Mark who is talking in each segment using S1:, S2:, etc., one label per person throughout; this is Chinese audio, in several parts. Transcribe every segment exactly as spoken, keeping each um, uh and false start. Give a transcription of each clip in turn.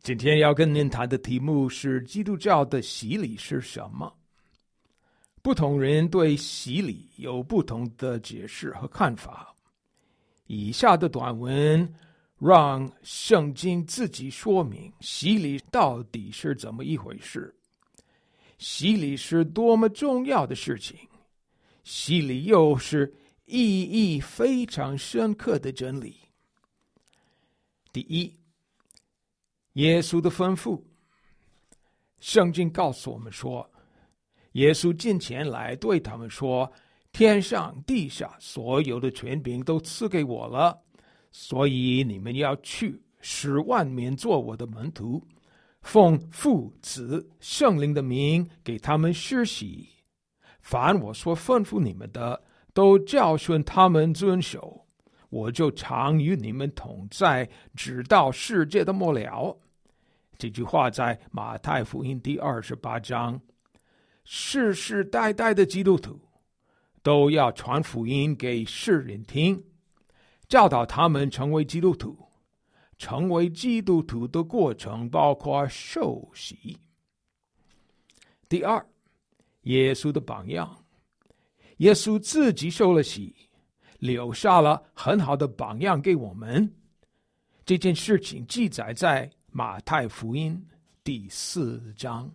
S1: 今天要跟您谈的题目是基督教的洗礼是什么？不同人对洗礼有不同的解释和看法。以下的短文让圣经自己说明洗礼到底是怎么一回事。洗礼是多么重要的事情，洗礼又是意义非常深刻的真理。第一，耶稣的吩咐。圣经告诉我们说，耶稣近前来对他们说，天上地下所有的权柄都赐给我了，所以你们要去，使万民做我的门徒，奉父子圣灵的名给他们施洗，凡我所吩咐你们的，都教训他们遵守，我就常与你们同在，直到世界的末了。这句话在马太福音第二十八章。世世代代的基督徒都要传福音给世人听，教导他们成为基督徒。成为基督徒的过程包括受洗。第二，耶稣的榜样。耶稣自己受了洗，留下了很好的榜样给我们。这件事情记载在马太福音第四章。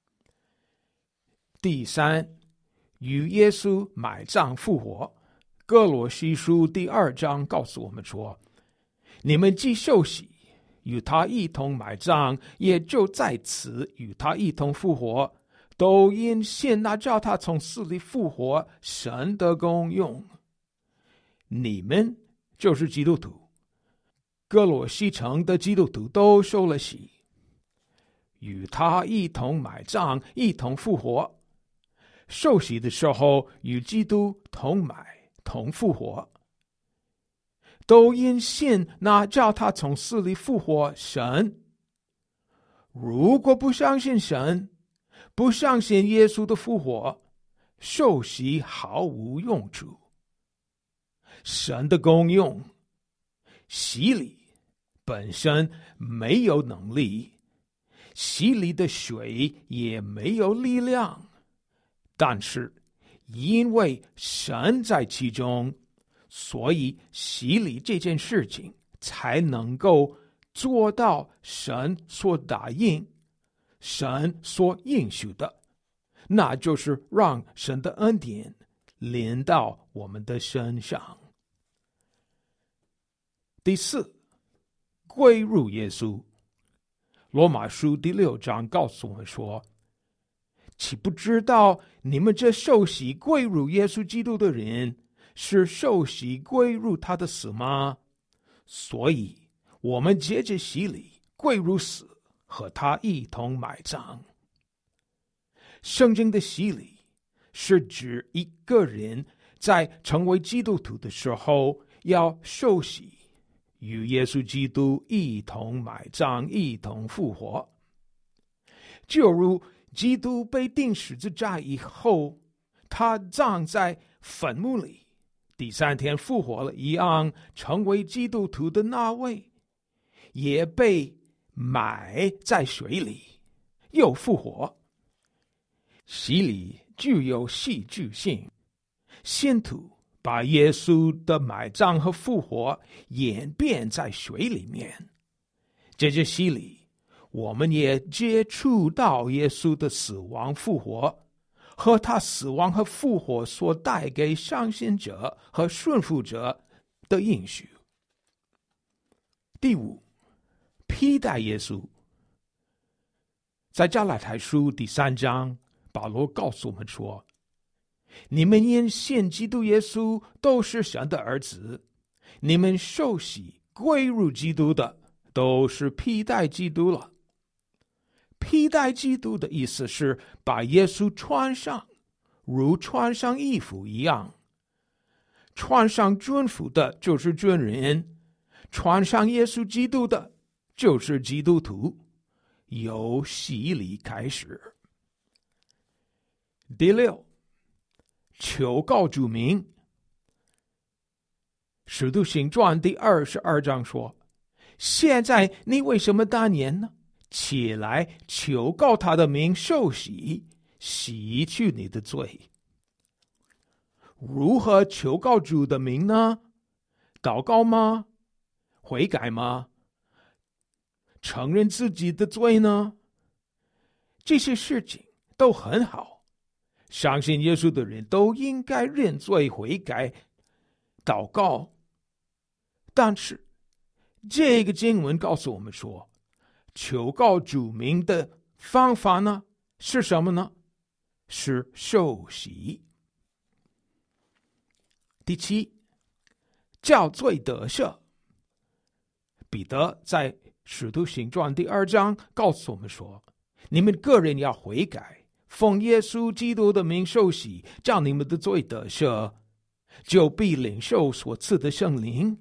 S1: 第三，与耶稣埋葬复活。哥罗西书第二章告诉我们说，你们既受洗，与他一同埋葬，也就在此与他一同复活，都因信那叫他从死里复活神的功用。你们就是基督徒，哥罗西城的基督徒都受了洗，与他一同埋葬，一同复活。受洗的时候与基督同埋同复活，都因信那叫他从死里复活神。如果不相信神，不相信耶稣的复活，受洗毫无用处。神的功用，洗礼本身没有能力，洗礼的水也没有力量，但是因为神在其中，所以洗礼这件事情才能够做到神所答应、神所应许的，那就是让神的恩典临到我们的身上。第四，归入耶稣。罗马书第六章告诉我们说，岂不知道你们这受洗归入耶稣基督的人，是受洗归入他的死吗？所以我们借着洗礼归入死，和他一同埋葬。圣经的洗礼是指一个人在成为基督徒的时候要受洗，与耶稣基督一同埋葬，一同复活。就如基督被钉十字架以后，他葬在坟墓里，第三天复活了一样，成为基督徒的那位也被埋在水里，又复活。洗礼具有戏剧性，信徒把耶稣的埋葬和复活演变在水里面。借着洗礼，我们也接触到耶稣的死亡复活，和他死亡和复活所带给相信者和顺服者的应许。第五，披戴耶稣。在加拉太书第三章，保罗告诉我们说，你们因信基督耶稣都是神的儿子，你们受洗归入基督的，都是披戴基督了。披戴基督的意思是把耶稣穿上，如穿上衣服一样。穿上军服的就是军人，穿上耶稣基督的就是基督徒，由洗礼开始。第六，求告主名。使徒行传第二十二章说，现在你为什么单言呢？ 起来求告他的名受洗，洗去你的罪。如何求告主的名呢？祷告吗？悔改吗？承认自己的罪呢？这些事情都很好，相信耶稣的人都应该认罪悔改、祷告。但是这个经文告诉我们说，求告主名的方法呢是什么呢？是受洗。第七，叫罪得赦。彼得在使徒行传第二章告诉我们说，你们个人要悔改，奉耶稣基督的名受洗，叫你们的罪得赦，就必领受所赐的圣灵。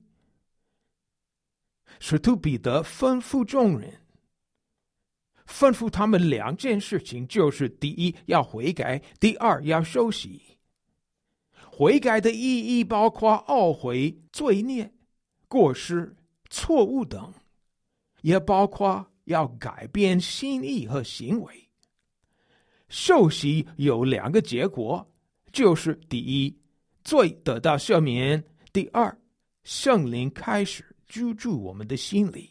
S1: 使徒彼得吩咐众人，吩咐他们两件事情，就是第一要悔改，第二要受洗。悔改的意义包括懊悔罪孽、过失、错误等，也包括要改变心意和行为。受洗有两个结果，就是第一，罪得到赦免；第二，圣灵开始居住我们的心里。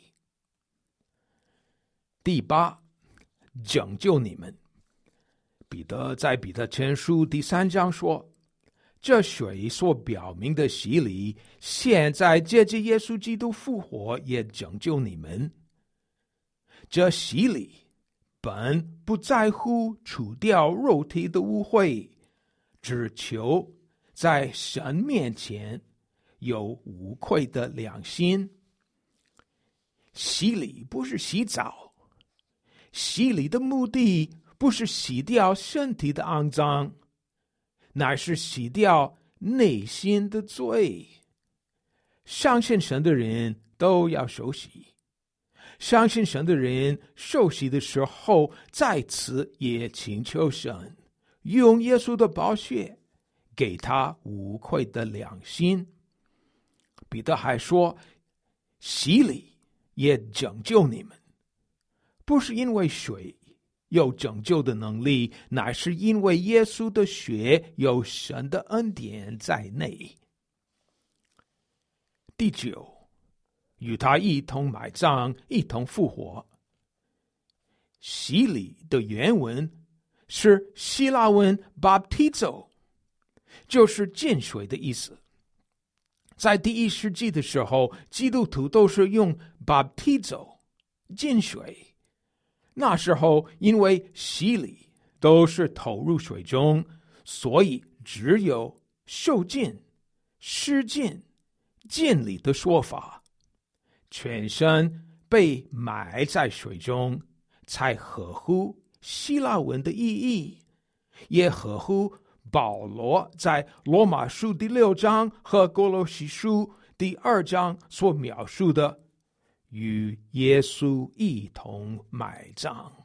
S1: 第八，拯救你们。彼得在彼得前书第三章说，这水所表明的洗礼，现在借着耶稣基督复活，也拯救你们。这洗礼本不在乎除掉肉体的污秽，只求在神面前有无愧的良心。洗礼不是洗澡，洗礼的目的不是洗掉身体的肮脏，乃是洗掉内心的罪。相信神的人都要受洗，相信神的人受洗的时候，在此也请求神用耶稣的宝血给他无愧的良心。彼得还说，洗礼也拯救你们，不是因为水有拯救的能力，乃是因为耶稣的血有神的恩典在内。第九，与他一同埋葬，一同复活。洗礼的原文是希腊文 baptizo， 就是浸水的意思。在第一世纪的时候，基督徒都是用 baptizo 浸水。那时候因为洗礼都是投入水中，所以只有受浸、施浸、浸礼的说法，全身被埋在水中，才合乎希腊文的意义，也合乎保罗在罗马书第六章和哥罗西书第二章所描述的与耶稣一同埋葬。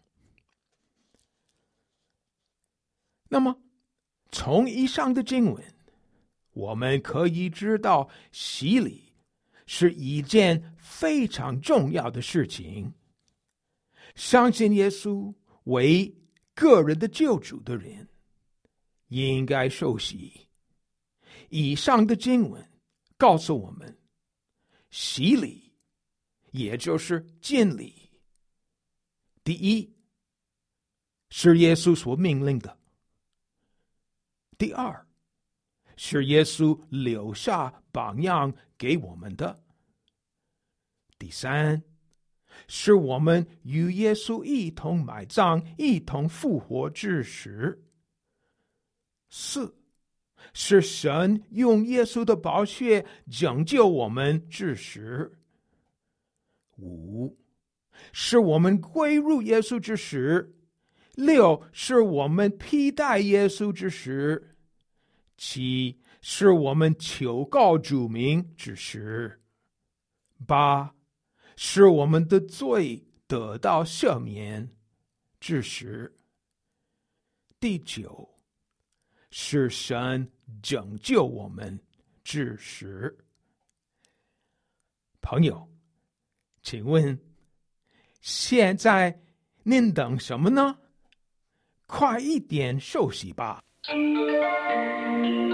S1: 那么从以上的经文，我们可以知道洗礼是一件非常重要的事情。相信耶稣为个人的救主的人应该受洗。以上的经文告诉我们，洗礼也就是浸礼，第一是耶稣所命令的，第二是耶稣留下榜样给我们的，第三是我们与耶稣一同埋葬，一同复活之时，四是神用耶稣的宝血拯救我们之时，五是我们归入耶稣之时，六是我们披戴耶稣之时，七是我们求告主名之时，八是我们的罪得到赦免之时，第九是神拯救我们之时。朋友，请问现在您等什么呢？快一点休息吧。